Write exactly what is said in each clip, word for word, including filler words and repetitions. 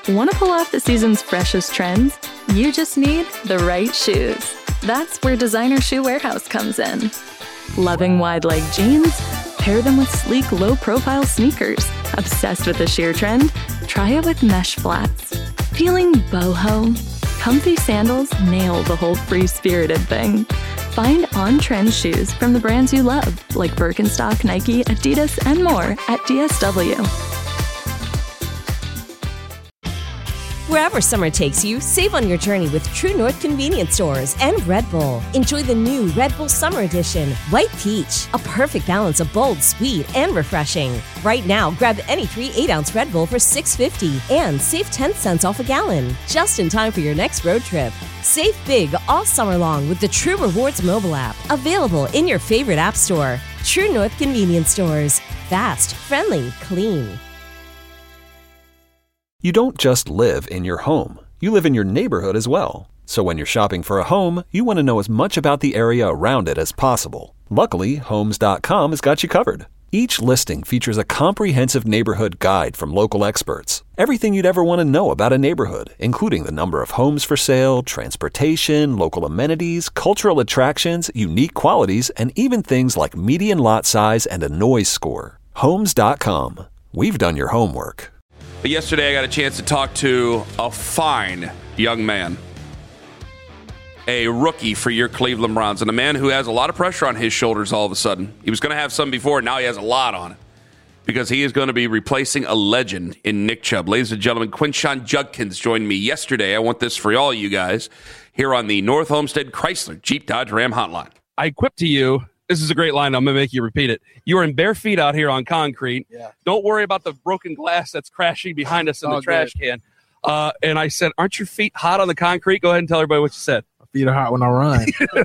Want to pull off the season's freshest trends? You just need the right shoes. That's where Designer Shoe Warehouse comes in. Loving wide-leg jeans? Pair them with sleek, low-profile sneakers. Obsessed with the sheer trend? Try it with mesh flats. Feeling boho? Comfy sandals nail the whole free-spirited thing. Find on-trend shoes from the brands you love, like Birkenstock, Nike, Adidas, and more at D S W. Wherever summer takes you, save on your journey with True North Convenience Stores and Red Bull. Enjoy the new Red Bull Summer Edition, White Peach, a perfect balance of bold, sweet, and refreshing. Right now, grab any three eight-ounce Red Bull for six dollars and fifty cents and save ten cents off a gallon, just in time for your next road trip. Save big all summer long with the True Rewards mobile app, available in your favorite app store. True North Convenience Stores. Fast, friendly, clean. You don't just live in your home. You live in your neighborhood as well. So when you're shopping for a home, you want to know as much about the area around it as possible. Luckily, Homes dot com has got you covered. Each listing features a comprehensive neighborhood guide from local experts. Everything you'd ever want to know about a neighborhood, including the number of homes for sale, transportation, local amenities, cultural attractions, unique qualities, and even things like median lot size and a noise score. Homes dot com. We've done your homework. But yesterday I got a chance to talk to a fine young man, a rookie for your Cleveland Browns, and a man who has a lot of pressure on his shoulders all of a sudden. He was going to have some before, now he has a lot on it because he is going to be replacing a legend in Nick Chubb. Ladies and gentlemen, Quinshon Judkins joined me yesterday. I want this for all you guys here on the North Homestead Chrysler Jeep Dodge Ram Hotline. I quip to you. This is a great line. I'm going to make you repeat it. You are in bare feet out here on concrete. Yeah. Don't worry about the broken glass that's crashing behind us in the trash good. can. Uh, and I said, aren't your feet hot on the concrete? Go ahead and tell everybody what you said. My feet are hot when I run.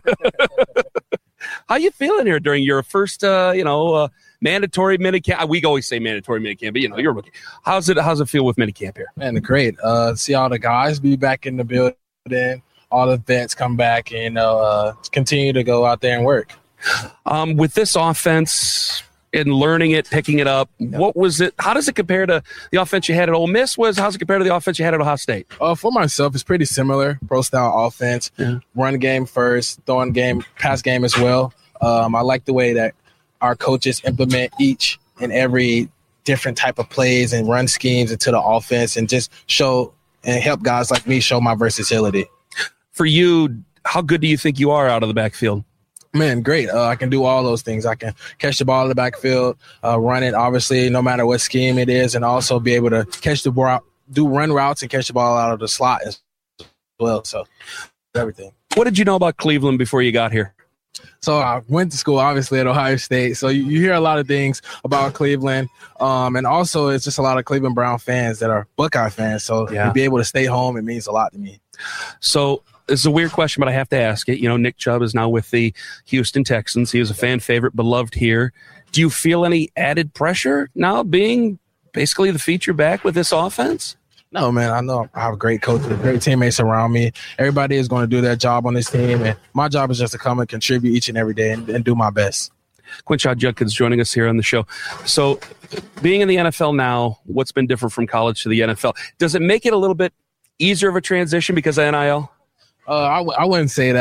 How you feeling here during your first, uh, you know, uh, mandatory minicamp? We always say mandatory minicamp, but, you know, you're a rookie. How's it, how's it feel with minicamp here? Man, great. Uh, see all the guys be back in the building, all the vets come back and, you know, uh, continue to go out there and work. Um, with this offense and learning it, picking it up, Yep. what was it? How does it compare to the offense you had at Ole Miss? Was how's it compare to the offense you had at Ohio State? Uh, for myself, it's pretty similar. Pro style offense, Yeah. run game first, throwing game, pass game as well. Um, I like the way that our coaches implement each and every different type of plays and run schemes into the offense, and just show and help guys like me show my versatility. For you, how good do you think you are out of the backfield? Man, great. Uh, I can do all those things. I can catch the ball in the backfield, uh, run it, obviously, no matter what scheme it is, and also be able to catch the ball, do run routes and catch the ball out of the slot as well. So, everything. What did you know about Cleveland before you got here? So I went to school, obviously, at Ohio State. So you, you hear a lot of things about Cleveland. Um, and also, it's just a lot of Cleveland Brown fans that are Buckeye fans. So Yeah. to be able to stay home, it means a lot to me. So this is a weird question, but I have to ask it. You know, Nick Chubb is now with the Houston Texans. He was a fan favorite, beloved here. Do you feel any added pressure now being basically the feature back with this offense? No, man, I know I have great coaches, great teammates around me. Everybody is going to do their job on this team, and my job is just to come and contribute each and every day and, and do my best. Quinshon Judkins joining us here on the show. So being in the N F L now, what's been different from college to the N F L? Does it make it a little bit easier of a transition because of N I L? Uh, I, w- I wouldn't say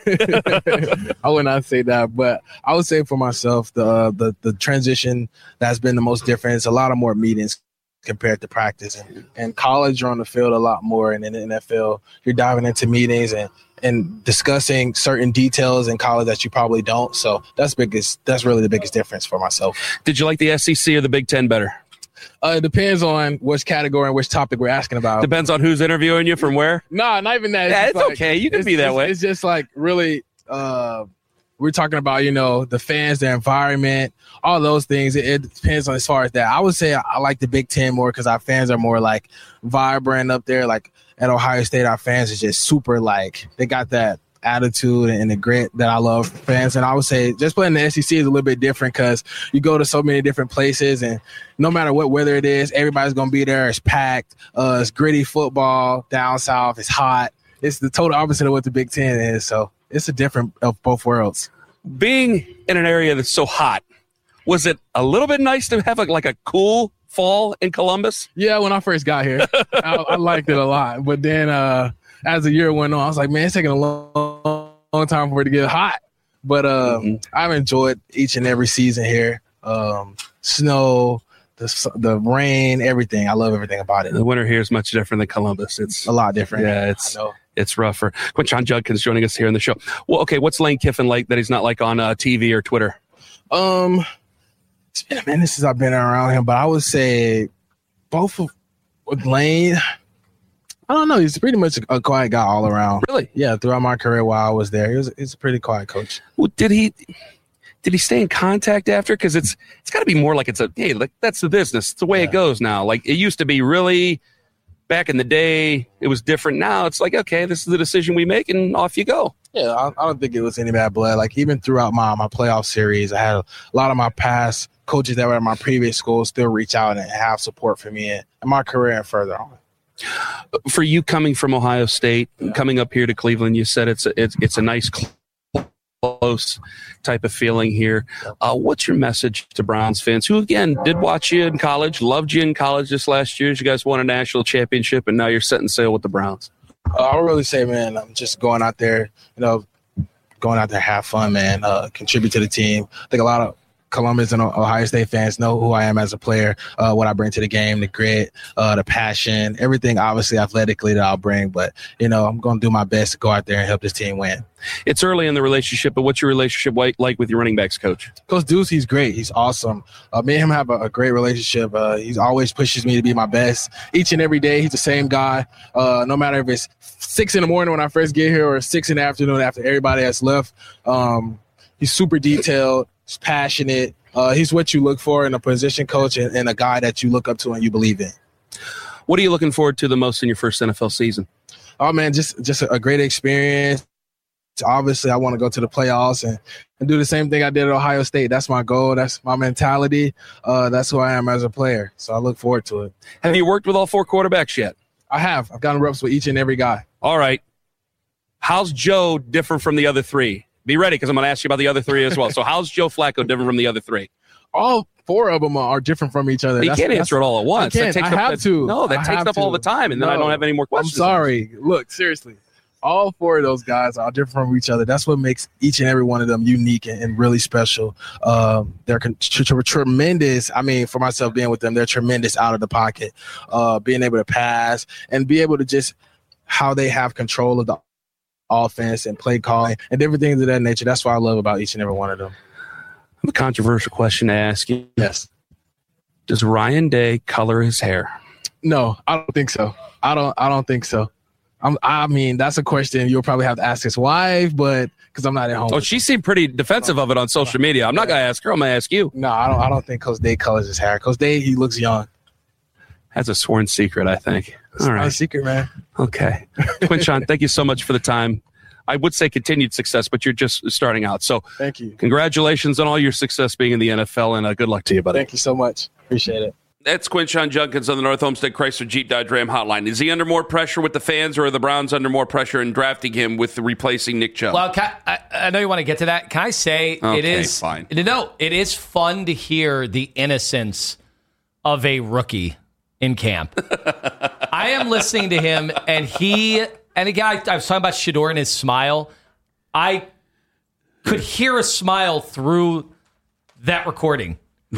that. I would not say that, but I would say for myself, the, uh, the the transition that's been the most different is a lot of more meetings compared to practice. And, and college, you're on the field a lot more, and in the N F L, you're diving into meetings and, and discussing certain details in college that you probably don't. So that's biggest. That's really the biggest difference for myself. Did you like the S E C or the Big Ten better? Uh, it depends on which category and which topic we're asking about. Depends on who's interviewing you from where? No, not even that. Yeah, just it's like- okay. You can it's- be that it's- way. It's just like really, uh, we're talking about, you know, the fans, the environment, all those things. It, it depends on as far as that. I would say I, I like the Big Ten more because our fans are more like vibrant up there. Like at Ohio State, our fans are just super like, they got that attitude and the grit that I love for fans. And I would say just playing the S E C is a little bit different because you go to so many different places, and no matter what weather it is, everybody's going to be there. It's packed. Uh, it's gritty football down south. It's hot. It's the total opposite of what the Big Ten is. So it's a different of both worlds. Being in an area that's so hot, was it a little bit nice to have a, like a cool fall in Columbus? Yeah, when I first got here, I, I liked it a lot. But then uh, as the year went on, I was like, man, it's taking a long, long time for it to get hot. But uh, mm-hmm. I've enjoyed each and every season here. Um, snow, the the rain, everything. I love everything about it. The winter here is much different than Columbus. It's a lot different. Yeah, it's it's rougher. Quinshon Judkins joining us here on the show. Well, okay, what's Lane Kiffin like that he's not like on uh, T V or Twitter? Um, it's been a minute since I've been around him, but I would say both of with Lane. I don't know. He's pretty much a quiet guy all around. Really? Yeah. Throughout my career while I was there, he was he's a pretty quiet coach. Well, did he? Did he stay in contact after? Because it's it's got to be more like it's a hey, like that's the business. It's the way yeah. it goes now. Like it used to be really back in the day. It was different. Now it's like okay, this is the decision we make, and off you go. Yeah, I, I don't think it was any bad blood. Like even throughout my my playoff series, I had a lot of my past coaches that were at my previous school still reach out and have support for me in, in my career and further on. For you coming from Ohio State, yeah. coming up here to Cleveland, you said it's a, it's it's a nice. Close type of feeling here. Uh, what's your message to Browns fans who, again, did watch you in college, loved you in college this last year? You guys won a national championship, and now you're setting sail with the Browns. Uh, I would really say, man, I'm just going out there, you know, going out there, have fun, man, uh, contribute to the team. I think a lot of Columbus and Ohio State fans know who I am as a player, uh, what I bring to the game, the grit, uh, the passion, everything obviously athletically that I'll bring. But, you know, I'm going to do my best to go out there and help this team win. It's early in the relationship, but what's your relationship like, like with your running backs coach? Coach Deuce, he's great. He's awesome. Uh, me and him have a, a great relationship. Uh, he always pushes me to be my best each and every day. He's the same guy. Uh, no matter if it's six in the morning when I first get here or six in the afternoon after everybody has left. Um, he's super detailed. He's passionate. Uh, he's what you look for in a position coach and, and a guy that you look up to and you believe in. What are you looking forward to the most in your first N F L season? Oh, man, just just a great experience. Obviously, I want to go to the playoffs and, and do the same thing I did at Ohio State. That's my goal. That's my mentality. Uh, that's who I am as a player. So I look forward to it. Have you worked with all four quarterbacks yet? I have. I've gotten reps with each and every guy. All right. How's Joe different from the other three? Be ready because I'm going to ask you about the other three as well. So how's Joe Flacco different from the other three? All four of them are different from each other. You can't answer it all at once. I, can't. That takes I up, have to. No, that I takes up to. all the time, and then no, I don't have any more questions. I'm sorry. Look, seriously. All four of those guys are different from each other. That's what makes each and every one of them unique and, and really special. Um, they're con- tr- tr- tremendous. I mean, for myself being with them, they're tremendous out of the pocket, uh, being able to pass and be able to just how they have control of the offense and play calling and different things of that nature. That's what I love about each and every one of them. I have a controversial question to ask you. Yes. Does Ryan Day color his hair? No, I don't think so. I don't. I don't think so. I'm, I mean, that's a question you'll probably have to ask his wife, but because I'm not at home. Oh, she seemed pretty defensive of it on social media. I'm not going to ask her. I'm going to ask you. No, I don't. I don't think Coach Day colors his hair. Coach Day, he looks young. That's a sworn secret, I think. It's All right, not a secret, man. Okay, Quinshon, thank you so much for the time. I would say continued success, but you're just starting out. So, thank you. Congratulations on all your success being in the N F L, and uh, good luck to you, buddy. Thank you so much. Appreciate it. That's Quinshon Judkins on the North Homestead Chrysler Jeep Dodge Ram hotline. Is he under more pressure with the fans, or are the Browns under more pressure in drafting him with replacing Nick Chubb? Well, can I, I know you want to get to that. Can I say okay, it is fine. No, it is fun to hear the innocence of a rookie in camp. I am listening to him, and he and again, I, I was talking about Shedeur and his smile. I could hear a smile through that recording.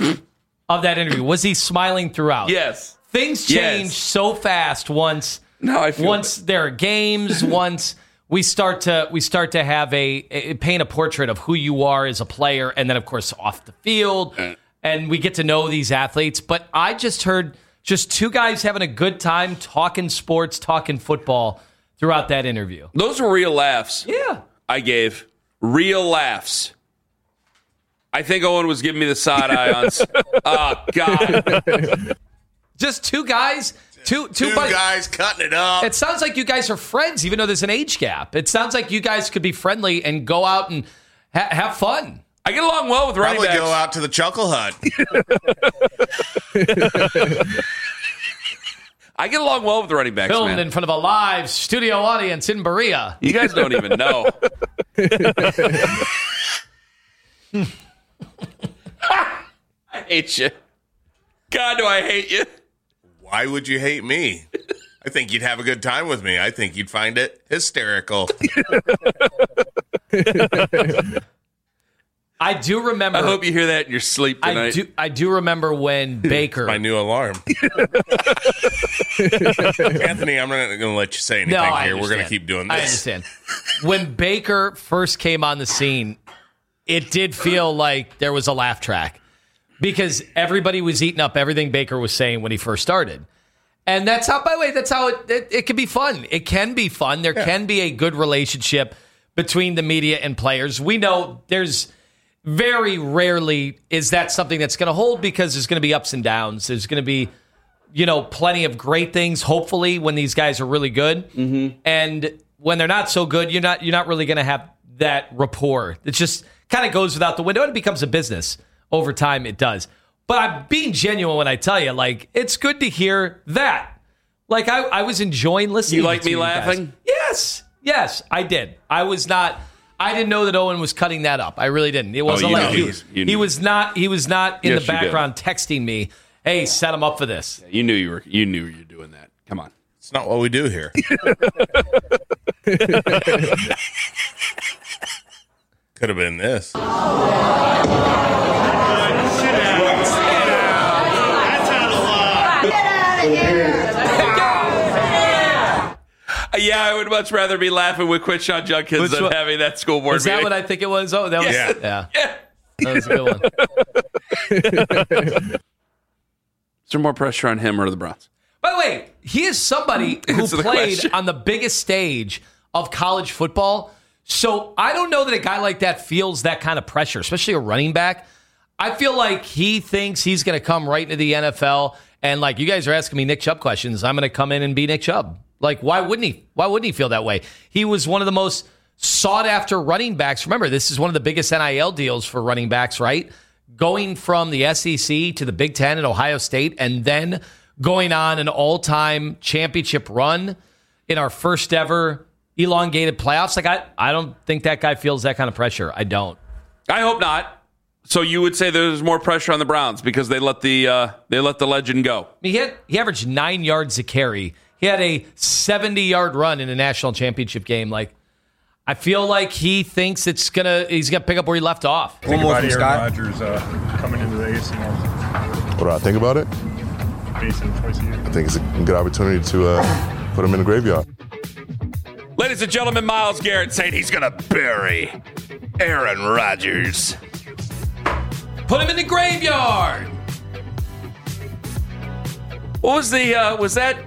Of that interview. Was he smiling throughout? Yes. Things change yes. so fast once no, I feel once it. there are games, once we start to we start to have a, a paint a portrait of who you are as a player, and then of course off the field, and we get to know these athletes. But I just heard just two guys having a good time talking sports, talking football throughout that interview. Those were real laughs. Yeah. I gave real laughs. I think Owen was giving me the side eye on. Oh, God. Just two guys. Two, two, two buddies. guys cutting it up. It sounds like you guys are friends, even though there's an age gap. It sounds like you guys could be friendly and go out and ha- have fun. I get along well with running Probably backs. go out to the Chuckle Hut. I get along well with running backs, Filmed man. in front of a live studio audience in Berea. You guys don't even know. I hate you. God, do I hate you. Why would you hate me? I think you'd have a good time with me. I think you'd find it hysterical. I do remember. I hope you hear that in your sleep tonight. I do. I do remember when Baker. My new alarm. Anthony, I'm not going to let you say anything No, I here. We're going to understand. keep doing this. I understand. When Baker first came on the scene, it did feel like there was a laugh track because everybody was eating up everything Baker was saying when he first started. And that's how, by the way, that's how it, it, it can be fun. It can be fun. There yeah. can be a good relationship between the media and players. We know there's very rarely is that something that's going to hold because there's going to be ups and downs. There's going to be, you know, plenty of great things, hopefully, when these guys are really good. Mm-hmm. And when they're not so good, you're not, you're not really going to have that rapport. It just kind of goes without the window and it becomes a business. Over time, it does. But I'm being genuine when I tell you, like, it's good to hear that. Like, I, I was enjoying listening You like to me you laughing? guys. Yes. Yes, I did. I was not, I didn't know that Owen was cutting that up. I really didn't. It wasn't Oh, you like knew he, he was- you he knew. was not, he was not in Yes, the you did. background texting me, hey, set him up for this. You knew you were. You knew you were doing that. Come on. It's not what we do here. Could have been this. Yeah, I would much rather be laughing with Quinshon Judkins Which than one- having that school board Is that meeting. what I think it was? Oh, that was, Yeah. yeah. Yeah. That was a good one. Is there more pressure on him or the Browns? By the way, he is somebody who Answer the played question. on the biggest stage of college football. So I don't know that a guy like that feels that kind of pressure, especially a running back. I feel like he thinks he's going to come right into the N F L. And like you guys are asking me Nick Chubb questions, I'm going to come in and be Nick Chubb. Like, why wouldn't he? Why wouldn't he feel that way? He was one of the most sought after running backs. Remember, this is one of the biggest N I L deals for running backs, right? Going from the S E C to the Big Ten at Ohio State and then going on an all-time championship run in our first ever elongated playoffs. Like, I, I don't think that guy feels that kind of pressure. I don't. I hope not. So you would say there's more pressure on the Browns because they let the uh, they let the legend go. I mean, he had, he averaged nine yards a carry. He had a seventy-yard run in a national championship game. Like, I feel like he thinks it's gonna he's gonna pick up where he left off. Think about Aaron Rodgers uh, coming into the A F C North. What do I think about it? Facing him twice a year. I think it's a good opportunity to uh, put him in the graveyard. Ladies and gentlemen, Myles Garrett saying he's going to bury Aaron Rodgers. Put him in the graveyard. What was the, uh, was that,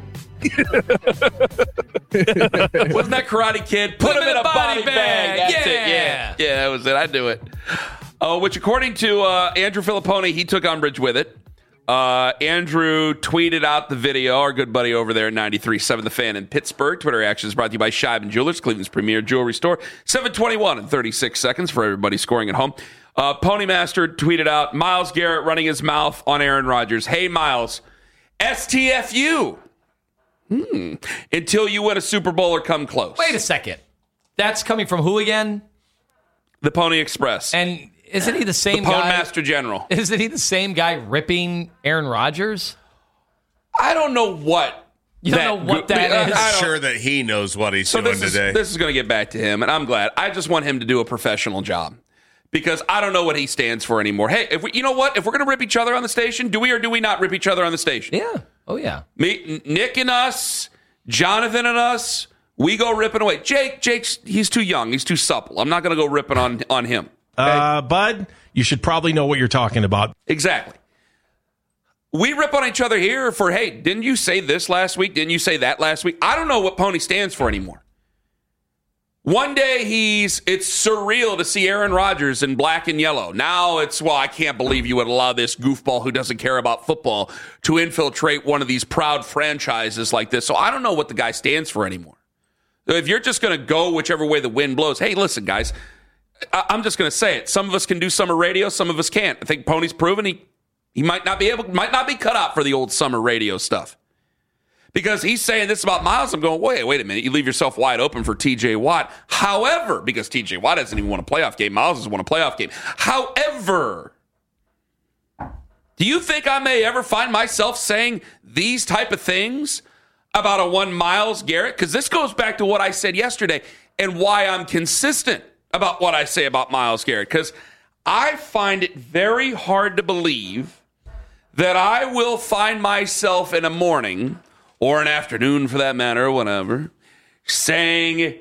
wasn't that Karate Kid? Put, him, in a body, bag. bag. That's Yeah. it. Yeah. Yeah, that was it. I knew it. Uh, which, according to uh, Andrew Filipponi, he took umbrage with it. Uh, Andrew tweeted out the video. Our good buddy over there at ninety-three point seven The Fan in Pittsburgh. Twitter Reactions brought to you by Scheibman Jewelers, Cleveland's premier jewelry store. seven twenty-one and thirty-six seconds for everybody scoring at home. Uh, Ponymaster tweeted out, Myles Garrett running his mouth on Aaron Rodgers. Hey, Myles, S T F U. Hmm. Until you win a Super Bowl or come close. Wait a second. That's coming from who again? The Pony Express. And isn't he the the same guy? Ponymaster General. Isn't he the same guy ripping Aaron Rodgers? I don't know what. You don't know what that I- is? I I'm don't- sure that he knows what he's So doing this is, today. this is going to get back to him, and I'm glad. I just want him to do a professional job because I don't know what he stands for anymore. Hey, if we, you know what? If we're going to rip each other on the station, do we or do we not rip each other on the station? Yeah. Oh, yeah. Me, Nick and us, Jonathan and us, we go ripping away. Jake, Jake's he's too young. He's too supple. I'm not going to go ripping on, on him. Uh, Bud, you should probably know what you're talking about. Exactly. We rip on each other here for, hey, didn't you say this last week? Didn't you say that last week? I don't know what Pony stands for anymore. One day he's, it's surreal to see Aaron Rodgers in black and yellow. Now it's, well, I can't believe you would allow this goofball who doesn't care about football to infiltrate one of these proud franchises like this. So I don't know what the guy stands for anymore. If you're just going to go whichever way the wind blows, hey, listen, guys, I- I'm just going to say it. Some of us can do summer radio. Some of us can't. I think Pony's proven he, he might not be able, might not be cut out for the old summer radio stuff. Because he's saying this about Myles. I'm going, wait, wait a minute. You leave yourself wide open for T J Watt. However, because T J Watt hasn't even won a playoff game, Myles has won a playoff game. However, Do you think I may ever find myself saying these type of things about a one Myles Garrett? Because this goes back to what I said yesterday and why I'm consistent about what I say about Myles Garrett. Because I find it very hard to believe that I will find myself in a morning or an afternoon, for that matter, or whatever, saying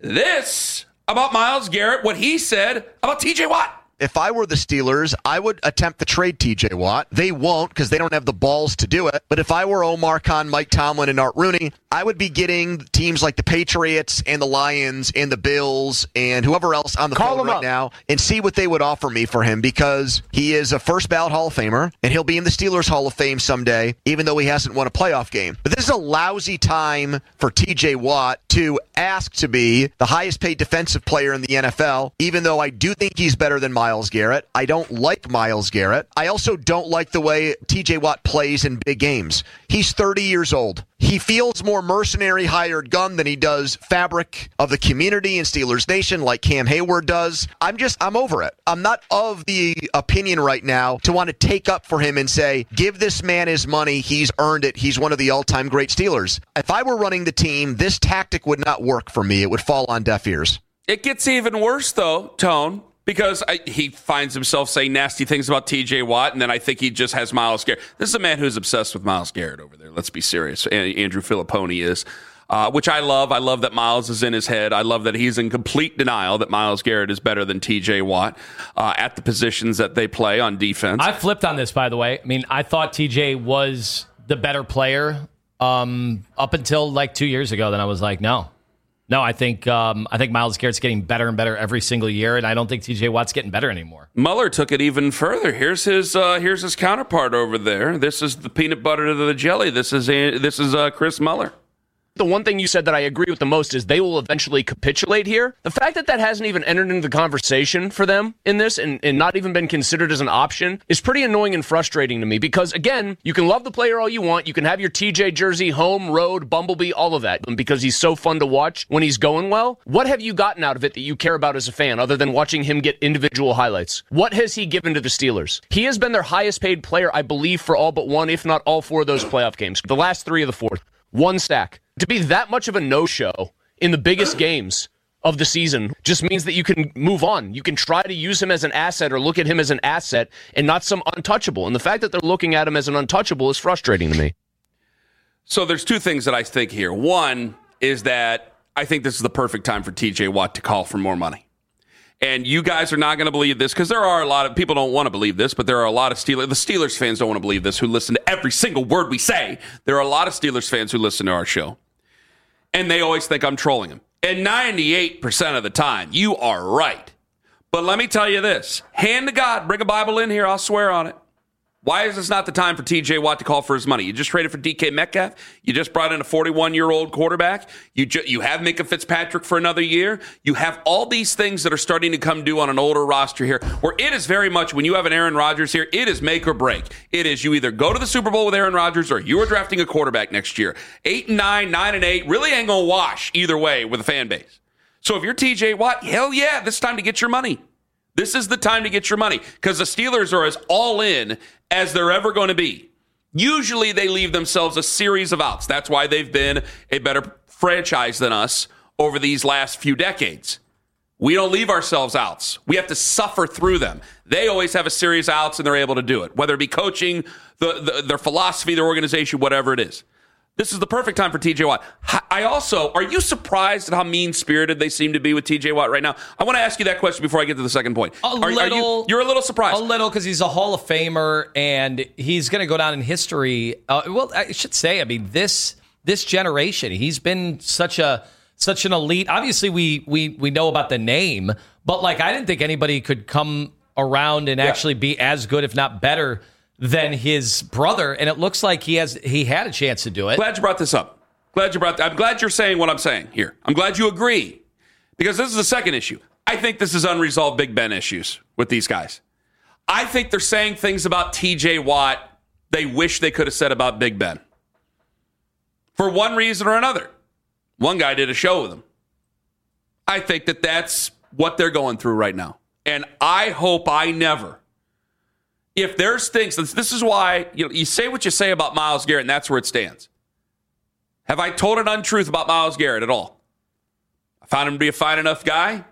this about Myles Garrett, what he said about T J Watt. If I were the Steelers, I would attempt to trade T J Watt. They won't because they don't have the balls to do it. But if I were Omar Khan, Mike Tomlin, and Art Rooney, I would be getting teams like the Patriots and the Lions and the Bills and whoever else on the Call phone right up. now and see what they would offer me for him because he is a first ballot Hall of Famer and he'll be in the Steelers Hall of Fame someday, even though he hasn't won a playoff game. But this is a lousy time for T J Watt to ask to be the highest paid defensive player in the N F L, even though I do think he's better than Myles Garrett. I don't like Myles Garrett. I also don't like the way T J Watt plays in big games. He's thirty years old. He feels more mercenary hired gun than he does fabric of the community in Steelers Nation like Cam Hayward does. I'm just, I'm over it. I'm not of the opinion right now to want to take up for him and say, give this man his money. He's earned it. He's one of the all-time great Steelers. If I were running the team, this tactic would not work for me. It would fall on deaf ears. It gets even worse, though, Tone, because I, he finds himself saying nasty things about T J Watt, and then I think he just has Myles Garrett. This is a man who's obsessed with Myles Garrett over there. Let's be serious. Andrew Filipponi is, uh, which I love. I love that Myles is in his head. I love that he's in complete denial that Myles Garrett is better than T J Watt uh, at the positions that they play on defense. I flipped on this, by the way. I mean, I thought T J was the better player um, up until like two years ago. Then I was like, no. No, I think um, I think Myles Garrett's getting better and better every single year, and I don't think T J Watt's getting better anymore. Mueller took it even further. Here's his uh, here's his counterpart over there. This is the peanut butter to the jelly. This is a, this is uh, Chris Mueller. The one thing you said that I agree with the most is they will eventually capitulate here. The fact that that hasn't even entered into the conversation for them in this and, and not even been considered as an option is pretty annoying and frustrating to me because, again, you can love the player all you want. You can have your T J jersey, home, road, Bumblebee, all of that because he's so fun to watch when he's going well. What have you gotten out of it that you care about as a fan other than watching him get individual highlights? What has he given to the Steelers? He has been their highest paid player, I believe, for all but one, if not all four of those playoff games. The last three of the fourth. One sack. To be that much of a no-show in the biggest games of the season just means that you can move on. You can try to use him as an asset or look at him as an asset and not some untouchable. And the fact that they're looking at him as an untouchable is frustrating to me. So there's two things that I think here. One is that I think this is the perfect time for T J Watt to call for more money. And you guys are not going to believe this because there are a lot of people don't want to believe this, but there are a lot of Steelers. The Steelers fans don't want to believe this who listen to every single word we say. There are a lot of Steelers fans who listen to our show. And they always think I'm trolling them. And ninety-eight percent of the time, you are right. But let me tell you this. Hand to God, bring a Bible in here, I'll swear on it. Why is this not the time for T J Watt to call for his money? You just traded for D K Metcalf. You just brought in a forty-one-year-old quarterback. You ju- you have Minka Fitzpatrick for another year. You have all these things that are starting to come due on an older roster here, where it is very much, when you have an Aaron Rodgers here, it is make or break. It is you either go to the Super Bowl with Aaron Rodgers or you are drafting a quarterback next year. Eight and nine, nine and eight, really ain't going to wash either way with the fan base. So if you're T J Watt, hell yeah, this is time to get your money. This is the time to get your money because the Steelers are as all in as they're ever going to be. Usually they leave themselves a series of outs. That's why they've been a better franchise than us over these last few decades. We don't leave ourselves outs. We have to suffer through them. They always have a series of outs and they're able to do it, whether it be coaching, the, the, their philosophy, their organization, whatever it is. This is the perfect time for T J Watt. I also, are you surprised at how mean-spirited they seem to be with T J Watt right now? I want to ask you that question before I get to the second point. A are, little, are you, you're a little surprised. A little, because he's a Hall of Famer, and he's going to go down in history. Uh, well, I should say, I mean, this this generation, he's been such a such an elite. Obviously, we we we know about the name, but like, I didn't think anybody could come around and yeah. actually be as good, if not better, than his brother, and it looks like he has he had a chance to do it. Glad you brought this up. Glad you brought. I'm glad you're saying what I'm saying here. I'm glad you agree, because this is the second issue. I think this is unresolved Big Ben issues with these guys. I think they're saying things about T J Watt they wish they could have said about Big Ben for one reason or another. One guy did a show with him. I think that that's what they're going through right now, and I hope I never. If there's things, this is why you know, you say what you say about Myles Garrett, and that's where it stands. Have I told an untruth about Myles Garrett at all? I found him to be a fine enough guy.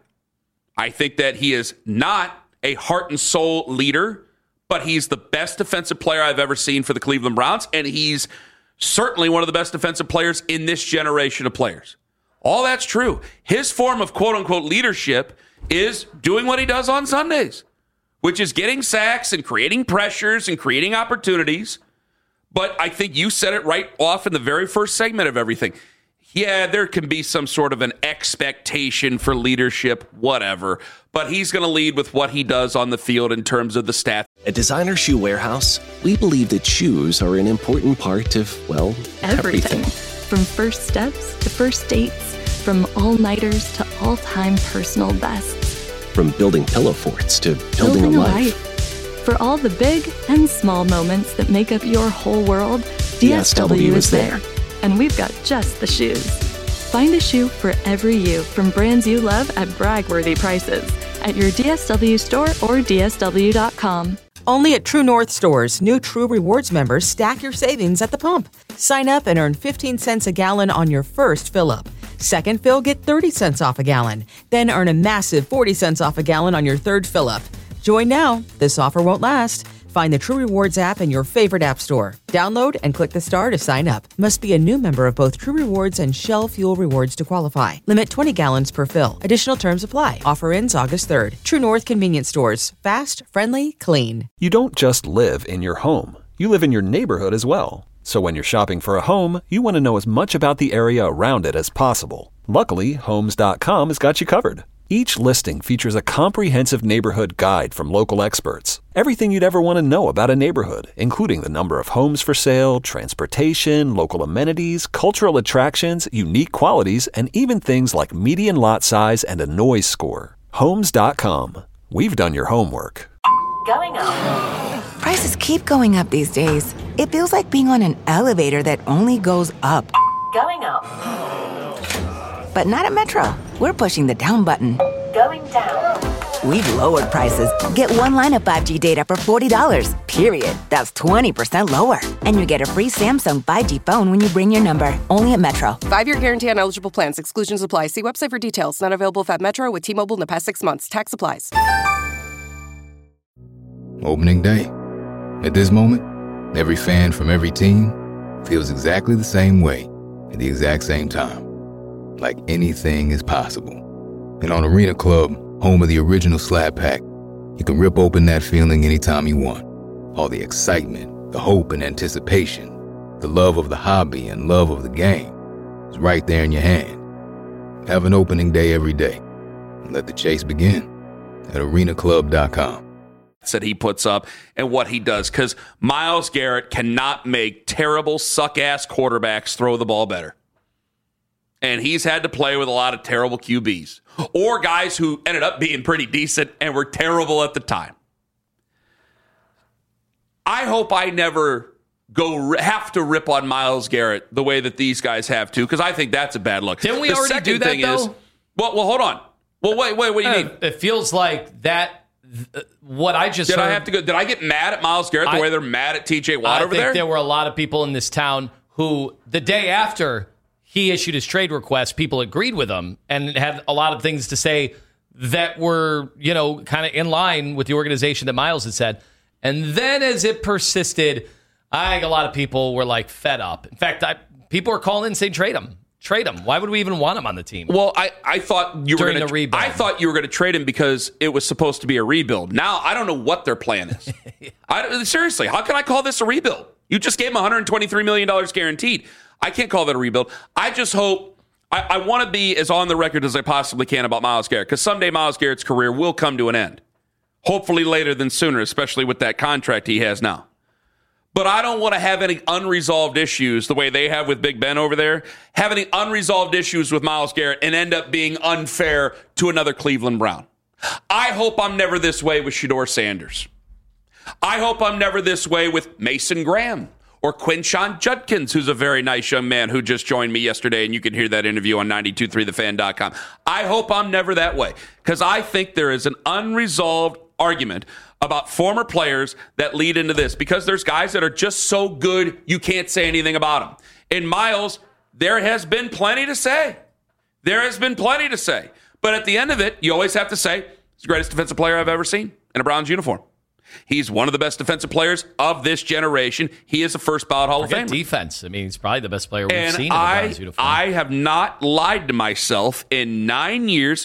I think that he is not a heart and soul leader, but he's the best defensive player I've ever seen for the Cleveland Browns, and he's certainly one of the best defensive players in this generation of players. All that's true. His form of quote-unquote leadership is doing what he does on Sundays, which is getting sacks and creating pressures and creating opportunities. But I think you said it right off in the very first segment of everything. Yeah, there can be some sort of an expectation for leadership, whatever. But he's going to lead with what he does on the field in terms of the stats. At Designer Shoe Warehouse, we believe that shoes are an important part of, well, Everything. everything. From first steps to first dates, from all-nighters to all-time personal bests. From building pillow forts to building, Building a a life. life. For all the big and small moments that make up your whole world, D S W is there. And we've got just the shoes. Find a shoe for every you from brands you love at brag-worthy prices at your D S W store or D S W dot com. Only at True North stores, new True Rewards members stack your savings at the pump. Sign up and earn fifteen cents a gallon on your first fill-up. Second fill, get thirty cents off a gallon. Then earn a massive forty cents off a gallon on your third fill-up. Join now. This offer won't last. Find the True Rewards app in your favorite app store. Download and click the star to sign up. Must be a new member of both True Rewards and Shell Fuel Rewards to qualify. Limit twenty gallons per fill. Additional terms apply. Offer ends August third. True North Convenience Stores. Fast, friendly, clean. You don't just live in your home. You live in your neighborhood as well. So when you're shopping for a home, you want to know as much about the area around it as possible. Luckily, Homes dot com has got you covered. Each listing features a comprehensive neighborhood guide from local experts. Everything you'd ever want to know about a neighborhood, including the number of homes for sale, transportation, local amenities, cultural attractions, unique qualities, and even things like median lot size and a noise score. Homes dot com. We've done your homework. Going up. Prices keep going up these days. It feels like being on an elevator that only goes up. Going up. But not at Metro. We're pushing the down button. Going down. We've lowered prices. Get one line of five G data for forty dollars, period. That's twenty percent lower. And you get a free Samsung five G phone when you bring your number. Only at Metro. Five-year guarantee on eligible plans. Exclusions apply. See website for details. Not available at Metro with T-Mobile in the past six months. Tax applies. Opening day. At this moment, every fan from every team feels exactly the same way at the exact same time. Like anything is possible. And on Arena Club, home of the original Slab Pack, you can rip open that feeling anytime you want. All the excitement, the hope and anticipation, the love of the hobby and love of the game is right there in your hand. Have an opening day every day. And let the chase begin at arena club dot com. That he puts up and what he does, because Myles Garrett cannot make terrible suck-ass quarterbacks throw the ball better. And he's had to play with a lot of terrible Q Bs or guys who ended up being pretty decent and were terrible at the time. I hope I never go have to rip on Myles Garrett the way that these guys have to, because I think that's a bad look. Didn't we the already do that, thing though? Is, well, well, hold on. Well, wait, wait, what do you Uh, mean? It feels like that. th- What I just Did heard, I have to go? Did I get mad at Myles Garrett the I- way they're mad at T J Watt I over think there? there were a lot of people in this town who, the day after he issued his trade request, people agreed with him and had a lot of things to say that were, you know, kind of in line with the organization that Myles had said. And then as it persisted, I think a lot of people were like fed up. In fact, I, people were calling in saying trade him. Trade him. Why would we even want him on the team? Well, I, I thought you were During going the rebuild. I thought you were going to trade him because it was supposed to be a rebuild. Now I don't know what their plan is. I, seriously, how can I call this a rebuild? You just gave him one hundred twenty-three million dollars guaranteed. I can't call that a rebuild. I just hope I, I want to be as on the record as I possibly can about Myles Garrett, because someday Myles Garrett's career will come to an end. Hopefully later than sooner, especially with that contract he has now. But I don't want to have any unresolved issues the way they have with Big Ben over there, have any unresolved issues with Myles Garrett and end up being unfair to another Cleveland Brown. I hope I'm never this way with Shedeur Sanders. I hope I'm never this way with Mason Graham or Quinshon Judkins, who's a very nice young man who just joined me yesterday, and you can hear that interview on ninety-two point three the fan dot com. I hope I'm never that way, because I think there is an unresolved argument about former players that lead into this, because there's guys that are just so good you can't say anything about them. In Miles, there has been plenty to say. There has been plenty to say. But at the end of it, you always have to say, he's the greatest defensive player I've ever seen in a Browns uniform. He's one of the best defensive players of this generation. He is a first ballot Hall Forget of Famer. defense. I mean, he's probably the best player we've and seen in I, the Browns uniform. I have not lied to myself in nine years.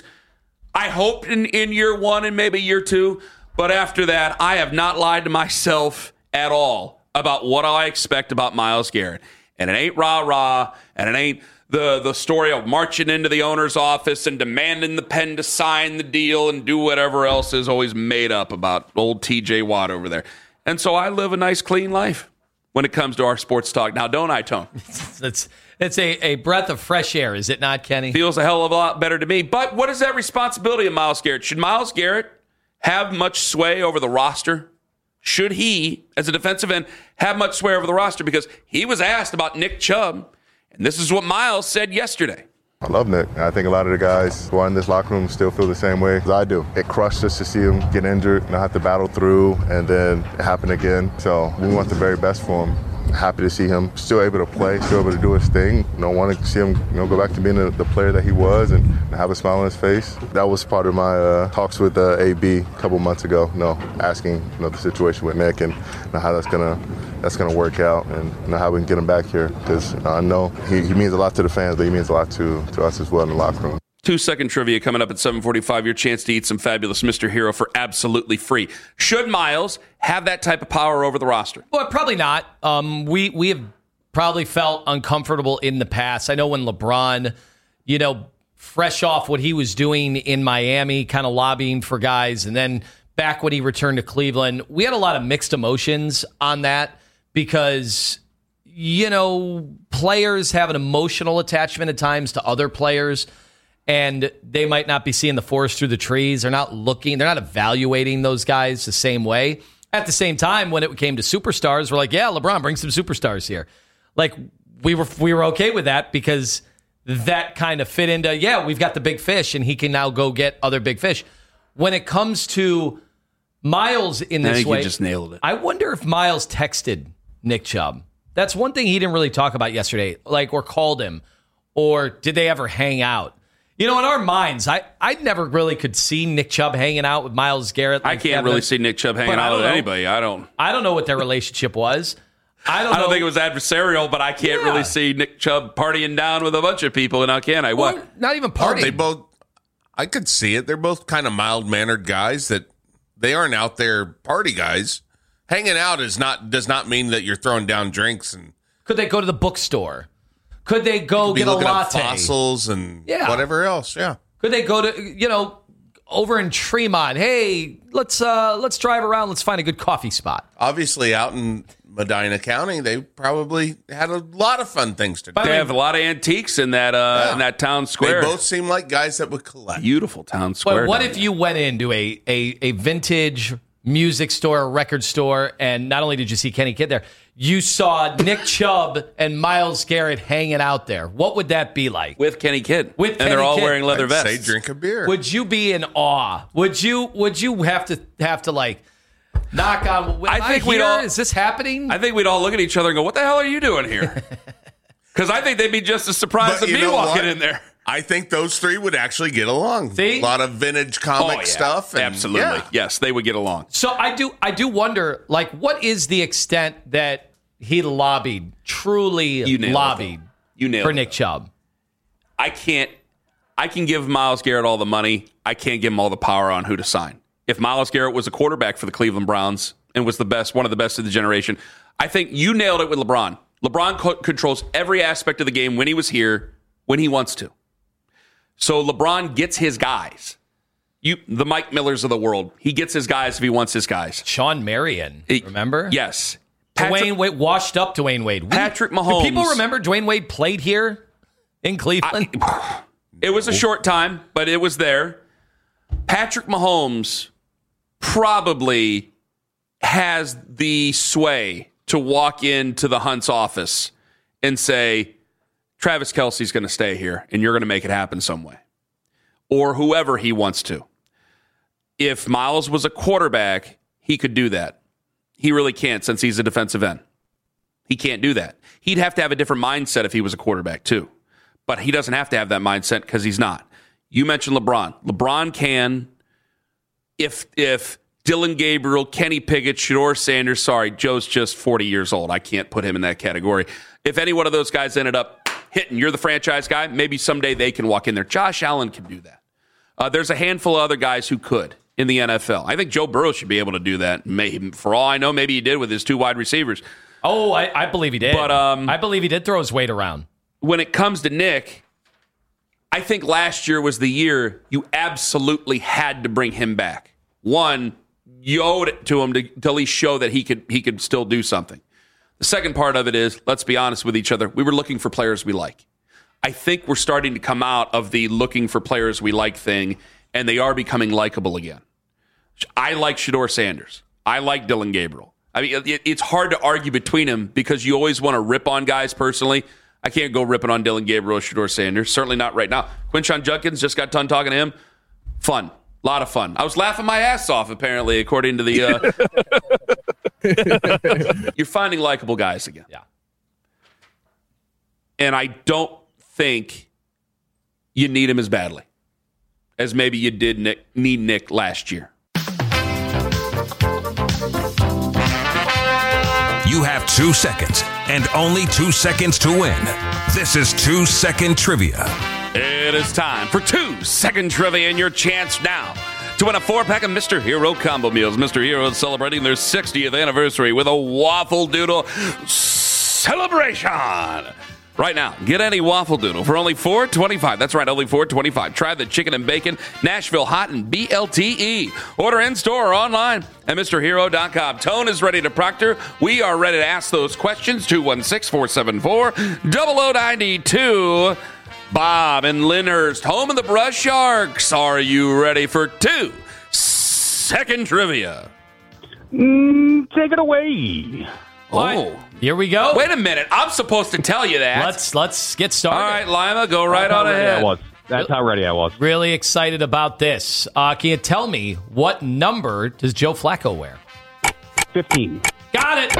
I hope in, in year one and maybe year two, but after that, I have not lied to myself at all about what I expect about Myles Garrett. And it ain't rah-rah, and it ain't the, the story of marching into the owner's office and demanding the pen to sign the deal and do whatever else is always made up about old T J Watt over there. And so I live a nice, clean life when it comes to our sports talk. Now, don't I, Tone? it's it's a, a breath of fresh air, is it not, Kenny? Feels a hell of a lot better to me. But what is that responsibility of Myles Garrett? Should Myles Garrett have much sway over the roster? Should he, as a defensive end, have much sway over the roster? Because he was asked about Nick Chubb, and this is what Myles said yesterday. I love Nick. I think a lot of the guys who are in this locker room still feel the same way as I do. It crushed us to see him get injured and I have to battle through, and then it happened again. So we want the very best for him. Happy to see him still able to play, still able to do his thing. You know, want to see him, you know, go back to being the, the player that he was and have a smile on his face. That was part of my uh, talks with uh, A B a couple months ago. You know, asking, you know, the situation with Nick and you know, how that's gonna that's gonna work out, and you know, how we can get him back here, because you know, I know he, he means a lot to the fans, but he means a lot to to us as well in the locker room. Two-second trivia coming up at seven forty-five. Your chance to eat some fabulous Mister Hero for absolutely free. Should Myles have that type of power over the roster? Well, probably not. Um, we we have probably felt uncomfortable in the past. I know when LeBron, you know, fresh off what he was doing in Miami, kind of lobbying for guys, and then back when he returned to Cleveland, we had a lot of mixed emotions on that because, you know, players have an emotional attachment at times to other players. And they might not be seeing the forest through the trees. They're not looking, they're not evaluating those guys the same way. At the same time, when it came to superstars, we're like, yeah, LeBron, bring some superstars here. Like, we were we were okay with that because that kind of fit into, yeah, we've got the big fish, and he can now go get other big fish. When it comes to Myles in this I think way, you just nailed it. I wonder if Myles texted Nick Chubb. That's one thing he didn't really talk about yesterday, like, or called him, or did they ever hang out? You know, in our minds, I, I never really could see Nick Chubb hanging out with Myles Garrett. Like I can't really see Nick Chubb hanging out with know. anybody. I don't. I don't know what their relationship was. I don't. I don't know. think it was adversarial, but I can't yeah. really see Nick Chubb partying down with a bunch of people. Now, can I? What? Or not even partying. Oh, they both. I could see it. They're both kind of mild mannered guys. That they aren't out there party guys. Hanging out is not does not mean that you're throwing down drinks and. Could they go to the bookstore? Could they go Could get a latte? Fossils and yeah. whatever else. Yeah. Could they go to, you know, over in Tremont? Hey, let's uh, let's drive around. Let's find a good coffee spot. Obviously, out in Medina County, they probably had a lot of fun things to do. They have a lot of antiques in that uh, yeah. in that town square. They both seem like guys that would collect. Beautiful town square. But what if there. you went into a, a a vintage music store, a record store, and not only did you see Kenny Kidd there, you saw Nick Chubb and Myles Garrett hanging out there? What would that be like? With Kenny Kidd. With and Kenny they're all Kidd. wearing leather I'd vests. Say drink a beer. Would you be in awe? Would you Would you have to have to like knock on? I think I we'd all. Is this happening? I think we'd all look at each other and go, "What the hell are you doing here?" Because I think they'd be just as surprised as me walking what? in there. I think those three would actually get along. See? A lot of vintage comic oh, yeah. stuff. And, Absolutely. Yeah. Yes, they would get along. So I do I do wonder, like, what is the extent that he lobbied, truly you lobbied you nailed for it. Nick Chubb? I can't, I can give Myles Garrett all the money. I can't give him all the power on who to sign. If Myles Garrett was a quarterback for the Cleveland Browns and was the best, one of the best of the generation, I think you nailed it with LeBron. LeBron co- controls every aspect of the game when he was here, when he wants to. So LeBron gets his guys. You, the Mike Millers of the world. He gets his guys if he wants his guys. Sean Marion, remember? Yes. Patrick, Dwayne Wade, washed up Dwayne Wade. Patrick Mahomes. Do people remember Dwayne Wade played here in Cleveland? I, it was a short time, but it was there. Patrick Mahomes probably has the sway to walk into the Hunt's office and say, Travis Kelce's going to stay here, and you're going to make it happen some way. Or whoever he wants to. If Myles was a quarterback, he could do that. He really can't since he's a defensive end. He can't do that. He'd have to have a different mindset if he was a quarterback too. But he doesn't have to have that mindset because he's not. You mentioned LeBron. LeBron can, if if Dylan Gabriel, Kenny Pickett, Shedeur Sanders, sorry, Joe's just forty years old. I can't put him in that category. If any one of those guys ended up hitting, you're the franchise guy, maybe someday they can walk in there. Josh Allen can do that. Uh, there's a handful of other guys who could in the N F L. I think Joe Burrow should be able to do that. Maybe, for all I know, maybe he did with his two wide receivers. Oh, I, I believe he did. But um, I believe he did throw his weight around. When it comes to Nick, I think last year was the year you absolutely had to bring him back. One, you owed it to him to, to at least show that he could he could still do something. The second part of it is, let's be honest with each other, we were looking for players we like. I think we're starting to come out of the looking for players we like thing, and they are becoming likable again. I like Shedeur Sanders. I like Dylan Gabriel. I mean, it, it's hard to argue between them because you always want to rip on guys personally. I can't go ripping on Dylan Gabriel or Shedeur Sanders. Certainly not right now. Quinshon Judkins, just got done talking to him. Fun. A lot of fun. I was laughing my ass off, apparently, according to the... Uh... You're finding likable guys again. Yeah. And I don't think you need him as badly as maybe you did Nick, need Nick last year. You have two seconds and only two seconds to win. This is Two Second Trivia. It is time for Two Second Trivia, and your chance now to win a four-pack of Mister Hero combo meals. Mister Hero is celebrating their sixtieth anniversary with a Waffle Doodle celebration. Right now, get any Waffle Doodle for only four dollars and twenty-five cents. That's right, only four dollars and twenty-five cents. Try the chicken and bacon Nashville Hot and B L T E. Order in-store or online at Mister Hero dot com. Tone is ready to proctor. We are ready to ask those questions. two one six, four seven four, zero zero nine two. Bob and Lyndhurst, home of the Brush Sharks. Are you ready for Two Second Trivia? Mm, take it away. Oh, here we go. Wait a minute. I'm supposed to tell you that. Let's let's get started. All right, Lima, go right That's on how ready ahead. I was. That's how ready I was. Really excited about this. Uh, can you tell me what number does Joe Flacco wear? fifteen. Got it.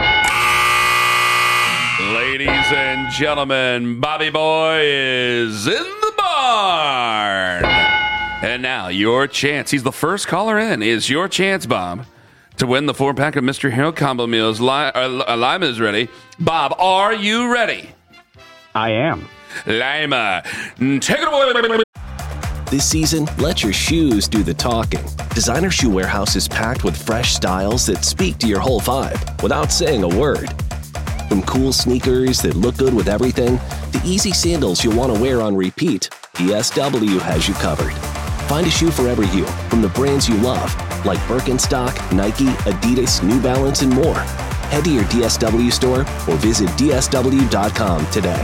Ladies and gentlemen, Bobby Boy is in the barn. And now your chance. He's the first caller in. Is your chance, Bob, to win the four-pack of Mister Hero combo meals. Li- uh, Lima is ready. Bob, are you ready? I am. Lima, take it away. This season, let your shoes do the talking. Designer Shoe Warehouse is packed with fresh styles that speak to your whole vibe without saying a word. From cool sneakers that look good with everything, to easy sandals you'll want to wear on repeat, D S W has you covered. Find a shoe for every you from the brands you love, like Birkenstock, Nike, Adidas, New Balance, and more. Head to your D S W store or visit D S W dot com today.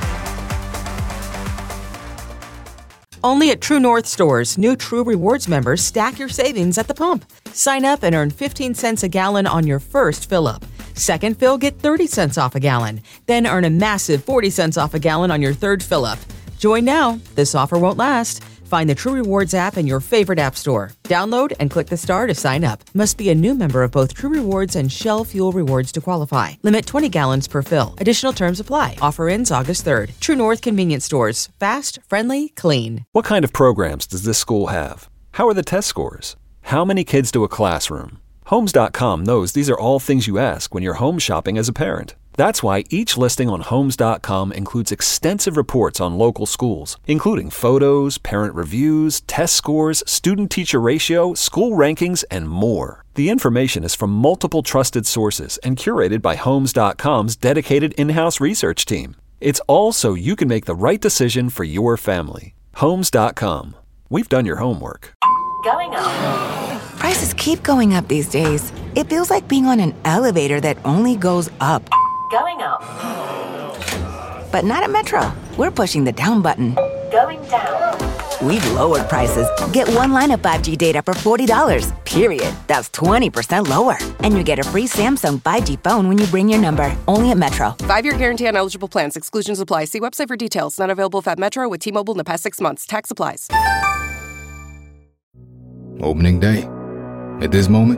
Only at True North stores, new True Rewards members stack your savings at the pump. Sign up and earn fifteen cents a gallon on your first fill-up. Second fill, get thirty cents off a gallon. Then earn a massive forty cents off a gallon on your third fill-up. Join now. This offer won't last. Find the True Rewards app in your favorite app store. Download and click the star to sign up. Must be a new member of both True Rewards and Shell Fuel Rewards to qualify. Limit twenty gallons per fill. Additional terms apply. Offer ends August third. True North Convenience Stores. Fast, friendly, clean. What kind of programs does this school have? How are the test scores? How many kids do a classroom? Homes dot com knows these are all things you ask when you're home shopping as a parent. That's why each listing on Homes dot com includes extensive reports on local schools, including photos, parent reviews, test scores, student-teacher ratio, school rankings, and more. The information is from multiple trusted sources and curated by Homes dot com's dedicated in-house research team. It's all so you can make the right decision for your family. Homes dot com. We've done your homework. Going up. Prices keep going up these days. It feels like being on an elevator that only goes up. Going up. But not at Metro. We're pushing the down button. Going down. We've lowered prices. Get one line of five G data for forty dollars. Period. That's twenty percent lower. And you get a free Samsung five G phone when you bring your number. Only at Metro. Five-year guarantee on eligible plans. Exclusions apply. See website for details. Not available at Metro with T-Mobile in the past six months. Tax applies. Opening day. At this moment,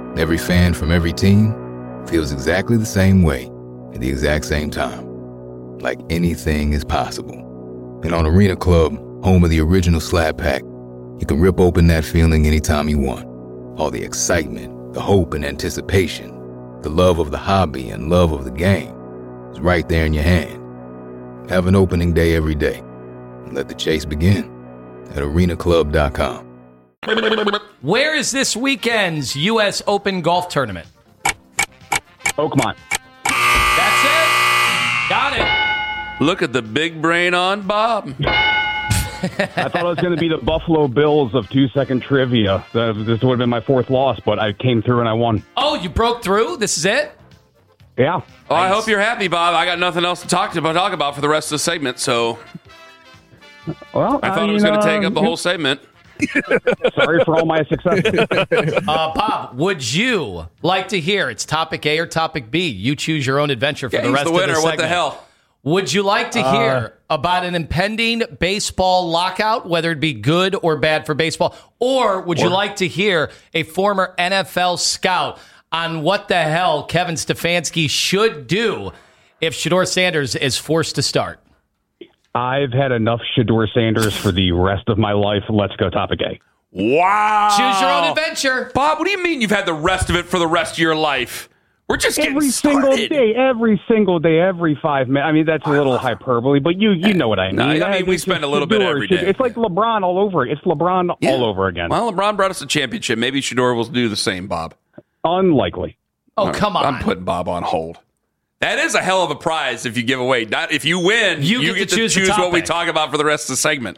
Every fan from every team feels exactly the same way at the exact same time. Like anything is possible. And on Arena Club, home of the original Slab Pack, you can rip open that feeling anytime you want. All the excitement, the hope and anticipation, the love of the hobby and love of the game is right there in your hand. Have an opening day every day and let the chase begin at arena club dot com. Where is this weekend's U S Open golf tournament? Oakmont. That's it. Got it. Look at the big brain on Bob. I thought it was going to be the Buffalo Bills of two-second trivia. Uh, This would have been my fourth loss, but I came through and I won. Oh, you broke through? This is it? Yeah. Oh, I hope you're happy, Bob. I got nothing else to talk about, talk about for the rest of the segment, so well, I thought I it was mean, going to take uh, up the whole segment. Sorry for all my success. Uh, Bob, would you like to hear it's topic A or topic B? You choose your own adventure for Yeah, the he's rest the of the winner. segment. What the hell? Would you like to Uh, hear about an impending baseball lockout, whether it be good or bad for baseball? Or would you Or- like to hear a former N F L scout on what the hell Kevin Stefanski should do if Shedeur Sanders is forced to start? I've had enough Shedeur Sanders for the rest of my life. Let's go topic A. Wow. Choose your own adventure. Bob, what do you mean you've had the rest of it for the rest of your life? We're just getting every started. single day, every single day, every five minutes. I mean, that's a little hyperbole, but you you know what I mean. No, I mean, we It's spend just a little bit Shedeur. every day. It's like LeBron all over. It's LeBron Yeah. all over again. Well, LeBron brought us a championship. Maybe Shedeur will do the same, Bob. Unlikely. Oh, All right, come on. I'm putting Bob on hold. That is a hell of a prize if you give away. Not if you win, You you, get get, to to choose the choose what we topic. talk about for the rest of the segment.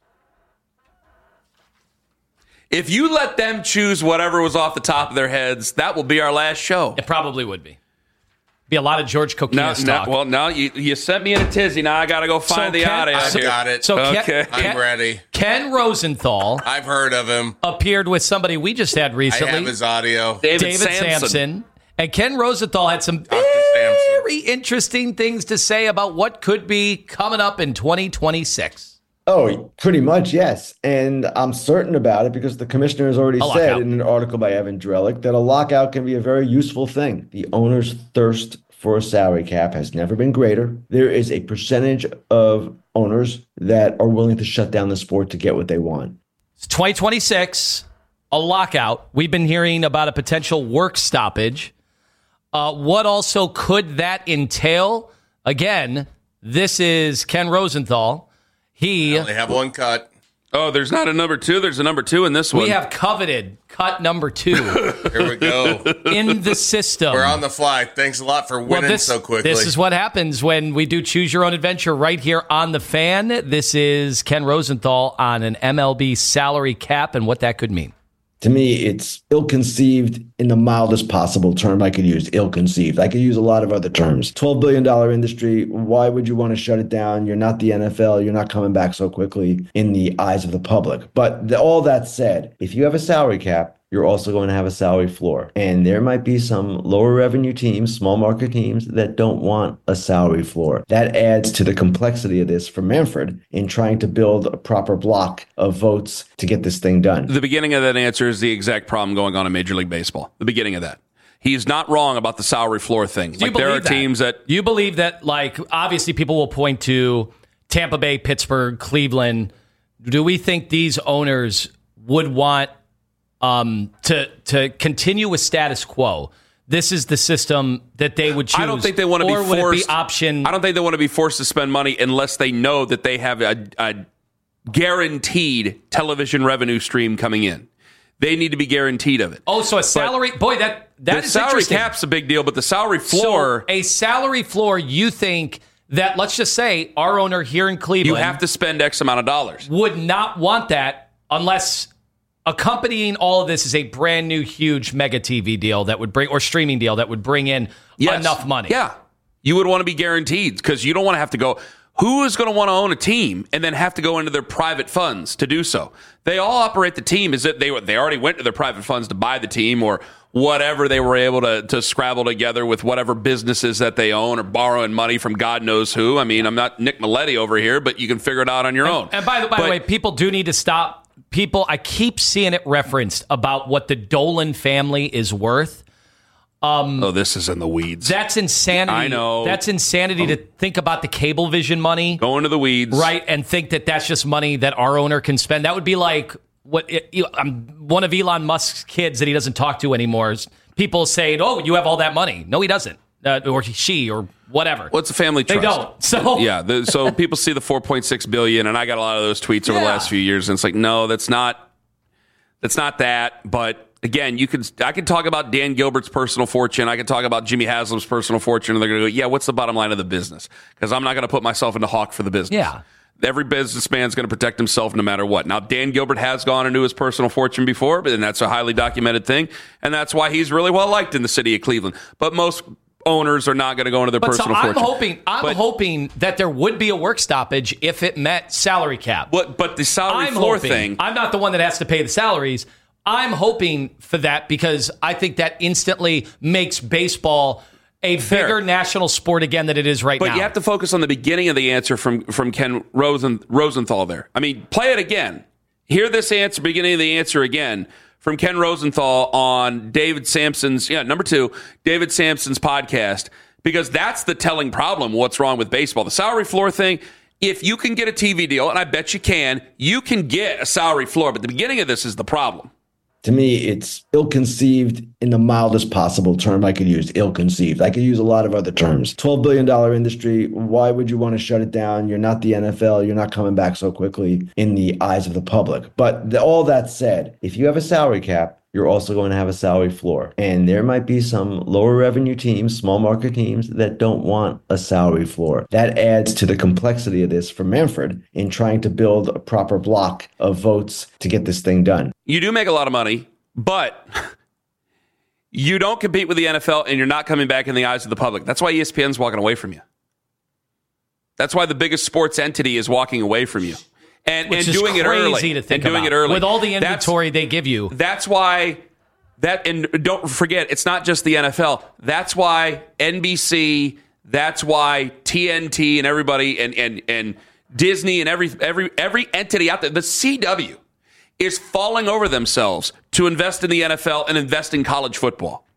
If you let them choose whatever was off the top of their heads, that will be our last show. It probably would be. Be a lot of George No, Coquina no, talk. well, no, you, you sent me in a tizzy. Now I got to go find So the Ken- audio. I've here. got it. So Ken- okay. I'm Ken- ready. Ken Rosenthal I've heard of him. appeared with somebody we just had I recently, have his audio. David, David Sampson. Sampson. And Ken Rosenthal had some Doctor Sampson. very interesting things to say about what could be coming up in twenty twenty-six. Oh, pretty much, yes. And I'm certain about it because the commissioner has already A said lockout. in an article by Evan Drellick that a lockout can be a very useful thing. The owner's thirst for a salary cap has never been greater. There is a percentage of owners that are willing to shut down the sport to get what they want. It's twenty twenty-six, a lockout. We've been hearing about a potential work stoppage. Uh, what also could that entail? Again, this is Ken Rosenthal. He, I only have one cut. Oh, there's not a number two. There's a number two in this one. we have coveted cut number two Here we go. in the system. We're on the fly. Thanks a lot for winning Well, this, so quickly. This is what happens when we do Choose Your Own Adventure right here on The Fan. This is Ken Rosenthal on an M L B salary cap and what that could mean. To me, it's ill-conceived in the mildest possible term I could use, ill-conceived. I could use a lot of other terms. twelve billion dollars industry, why would you want to shut it down? You're not the N F L. You're not coming back so quickly in the eyes of the public. But the, all that said, if you have a salary cap, you're also going to have a salary floor. And there might be some lower revenue teams, small market teams that don't want a salary floor. That adds to the complexity of this for Manfred in trying to build a proper block of votes to get this thing done. The beginning of that answer is the exact problem going on in Major League Baseball. The beginning of that. He's not wrong about the salary floor thing. Do you Like there are believe that? teams that You believe that, like, obviously people will point to Tampa Bay, Pittsburgh, Cleveland. Do we think these owners would want um, to to continue with status quo? This is the system that they would choose. I don't think they want to be or forced. would it be option? I don't think they want to be forced to spend money unless they know that they have a, a guaranteed television revenue stream coming in. They need to be guaranteed of it. Oh, so a salary boy that that the is salary interesting. cap's a big deal, but the salary floor, So a salary floor. You think that? Let's just say our owner here in Cleveland, you have to spend X amount of dollars. would not want that unless accompanying all of this is a brand new huge mega T V deal that would bring or streaming deal that would bring in Yes. enough money. Yeah. You would want to be guaranteed because you don't want to have to go. Who is going to want to own a team and then have to go into their private funds to do so? They all operate the team as if they they already went to their private funds to buy the team or whatever they were able to, to scrabble together with whatever businesses that they own or borrowing money from God knows who. I mean, I'm not Nick Maletti over here, but you can figure it out on your own. And by the, by the But- way, people do need to stop people, I keep seeing it referenced about what the Dolan family is worth. Um, oh, this is in the weeds. That's insanity. I know. That's insanity um, to think about the Cablevision money. Going to the weeds. Right, and think that that's just money that our owner can spend. That would be like what it, you, I'm one of Elon Musk's kids that he doesn't talk to anymore. Is people saying, oh, you have all that money. No, he doesn't. Uh, or she or whatever. Well, it's a family trust. They don't. So yeah, the, so people see the four point six billion, and I got a lot of those tweets over yeah. the last few years, and it's like, no, that's not. That's not that. But again, you could. I could talk about Dan Gilbert's personal fortune. I could talk about Jimmy Haslam's personal fortune, and they're going to go, yeah, what's the bottom line of the business? Because I'm not going to put myself into hawk for the business. Yeah. Every businessman's going to protect himself no matter what. Now, Dan Gilbert has gone into his personal fortune before, but then that's a highly documented thing, and that's why he's really well liked in the city of Cleveland. But most owners are not going to go into their but personal so I'm fortune. hoping, I'm but, hoping that there would be a work stoppage if it met salary cap. But, but the salary I'm floor hoping, thing. I'm not the one that has to pay the salaries. I'm hoping for that because I think that instantly makes baseball a Fair. bigger national sport again than it is right but now. But you have to focus on the beginning of the answer from, from Ken Rosen, Rosenthal there. I mean, play it again. Hear this answer, beginning of the answer again. From Ken Rosenthal on David Sampson's, yeah, number two, David Sampson's podcast, because that's the telling problem, what's wrong with baseball. The salary floor thing, if you can get a T V deal, and I bet you can, you can get a salary floor, but the beginning of this is the problem. To me, it's ill-conceived in the mildest possible term I could use, ill-conceived. I could use a lot of other terms. twelve billion dollars industry, why would you want to shut it down? You're not the N F L. You're not coming back so quickly in the eyes of the public. But the, all that said, if you have a salary cap, you're also going to have a salary floor. And there might be some lower revenue teams, small market teams that don't want a salary floor. That adds to the complexity of this for Manfred in trying to build a proper block of votes to get this thing done. You do make a lot of money, but you don't compete with the N F L and you're not coming back in the eyes of the public. That's why E S P N's walking away from you. That's why the biggest sports entity is walking away from you. And, Which and is doing it early. crazy to think and doing about. it early. With all the That's- inventory they give you. That's why that, and don't forget, it's not just the N F L. That's why N B C, that's why T N T and everybody and and and Disney and every every every entity out there, the C W is falling over themselves to invest in the N F L and invest in college football.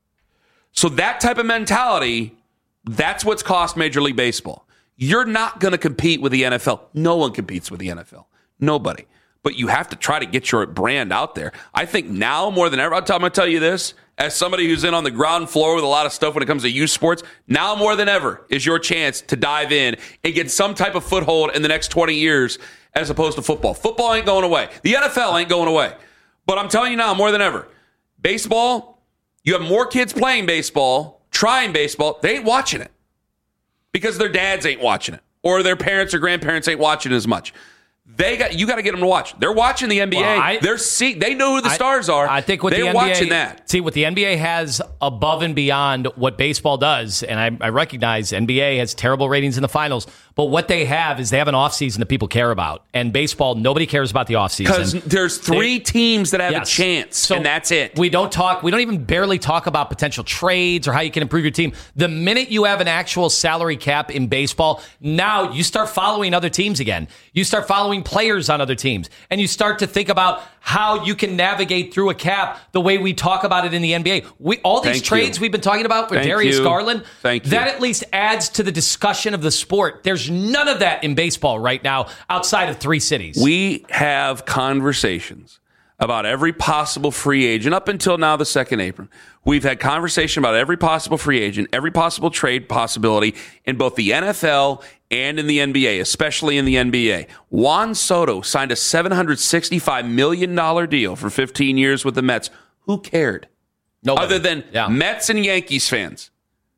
So that type of mentality, that's what's cost Major League Baseball. You're not going to compete with the N F L. No one competes with the N F L. Nobody. But you have to try to get your brand out there. I think now more than ever, I'm going to tell you this, as somebody who's in on the ground floor with a lot of stuff when it comes to youth sports, now more than ever is your chance to dive in and get some type of foothold in the next twenty years as opposed to football. Football ain't going away. The N F L ain't going away. But I'm telling you now, more than ever, baseball, you have more kids playing baseball, trying baseball, they ain't watching it. Because their dads ain't watching it, or their parents or grandparents ain't watching it as much. They got you got to get them to watch. They're watching the N B A. Well, I, They're see, They know who the I, stars are. I think what they're the N B A, watching that. See what the N B A has above and beyond what baseball does, and I, I recognize N B A has terrible ratings in the finals. But what they have is they have an offseason that people care about, and baseball nobody cares about the offseason because there's three they, teams that have yes. a chance, so and that's it. We don't talk. We don't even barely talk about potential trades or how you can improve your team. The minute you have an actual salary cap in baseball, now you start following other teams again. You start following players on other teams, and you start to think about how you can navigate through a cap the way we talk about it in the N B A. We all these Thank trades you. we've been talking about for Thank Darius you. Garland, Thank you. that at least adds to the discussion of the sport. There's none of that in baseball right now outside of three cities. We have conversations about every possible free agent up until now, the second apron. We've had conversation about every possible free agent, every possible trade possibility in both the N F L and in the N B A, especially in the N B A. Juan Soto signed a seven hundred sixty-five million dollars deal for fifteen years with the Mets. Who cared? Nobody. Other than yeah. Mets and Yankees fans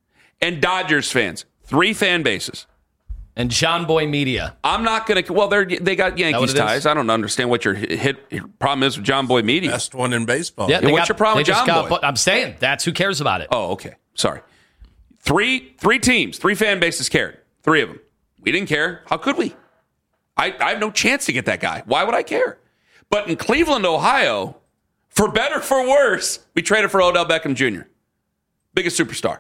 and Dodgers fans. Three fan bases. And John Boy Media. I'm not going to. Well, they they got Yankees ties. I don't understand what your hit, hit problem is with John Boy Media. Best one in baseball. Yeah, and what's got, your problem with John got, Boy? I'm saying that's who cares about it. Oh, okay. Sorry. Three three teams, three fan bases cared. Three of them. We didn't care. How could we? I, I have no chance to get that guy. Why would I care? But in Cleveland, Ohio, for better for worse, we traded for Odell Beckham Junior Biggest superstar.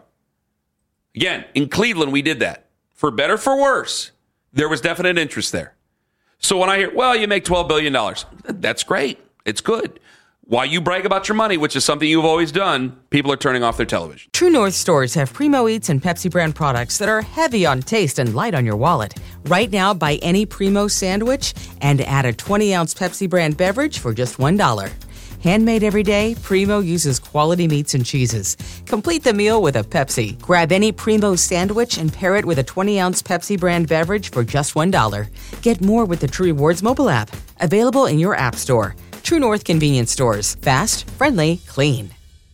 Again, in Cleveland, we did that. For better for worse, there was definite interest there. So when I hear, well, you make twelve billion dollars, That's great. It's good. While you brag about your money, which is something you've always done, people are turning off their television. True North stores have Primo Eats and Pepsi brand products that are heavy on taste and light on your wallet. Right now, buy any Primo sandwich and add a twenty-ounce Pepsi brand beverage for just one dollar. Handmade every day, Primo uses quality meats and cheeses. Complete the meal with a Pepsi. Grab any Primo sandwich and pair it with a twenty-ounce Pepsi brand beverage for just one dollar. Get more with the True Rewards mobile app. Available in your app store. True North convenience stores. Fast, friendly, clean.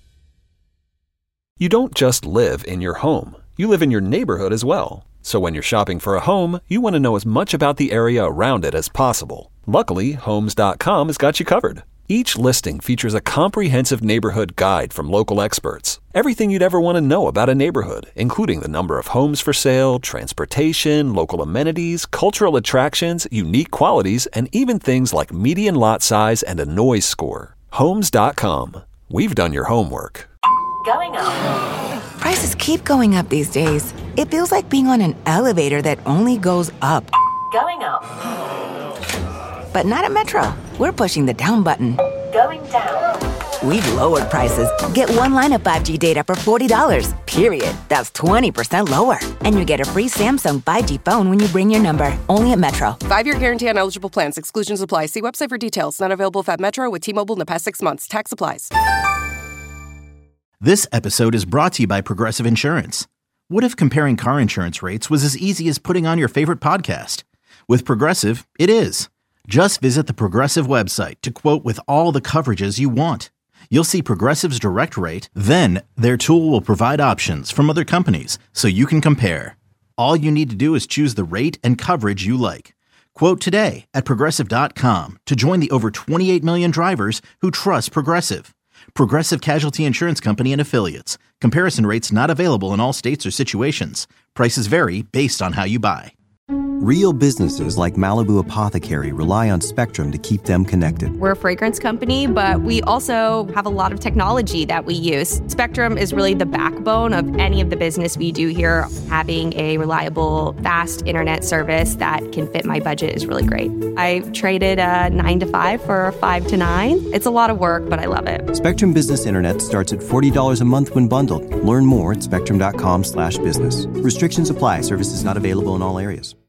You don't just live in your home. You live in your neighborhood as well. So when you're shopping for a home, you want to know as much about the area around it as possible. Luckily, Homes dot com has got you covered. Each listing features a comprehensive neighborhood guide from local experts. Everything you'd ever want to know about a neighborhood, including the number of homes for sale, transportation, local amenities, cultural attractions, unique qualities, and even things like median lot size and a noise score. Homes dot com. We've done your homework. Going up. Prices keep going up these days. It feels like being on an elevator that only goes up. Going up. But not at Metro. We're pushing the down button. Going down. We've lowered prices. Get one line of five G data for forty dollars. Period. That's twenty percent lower. And you get a free Samsung five G phone when you bring your number. Only at Metro. Five-year guarantee on eligible plans. Exclusions apply. See website for details. Not available if at Metro with T-Mobile in the past six months. Tax applies. This episode is brought to you by Progressive Insurance. What if comparing car insurance rates was as easy as putting on your favorite podcast? With Progressive, it is. Just visit the Progressive website to quote with all the coverages you want. You'll see Progressive's direct rate, then their tool will provide options from other companies so you can compare. All you need to do is choose the rate and coverage you like. Quote today at Progressive dot com to join the over twenty-eight million drivers who trust Progressive. Progressive Casualty Insurance Company and Affiliates. Comparison rates not available in all states or situations. Prices vary based on how you buy. Real businesses like Malibu Apothecary rely on Spectrum to keep them connected. We're a fragrance company, but we also have a lot of technology that we use. Spectrum is really the backbone of any of the business we do here. Having a reliable, fast internet service that can fit my budget is really great. I traded a nine to five for a five to nine. It's a lot of work, but I love it. Spectrum Business Internet starts at forty dollars a month when bundled. Learn more at spectrum dot com slash business. Restrictions apply. Services not available in all areas.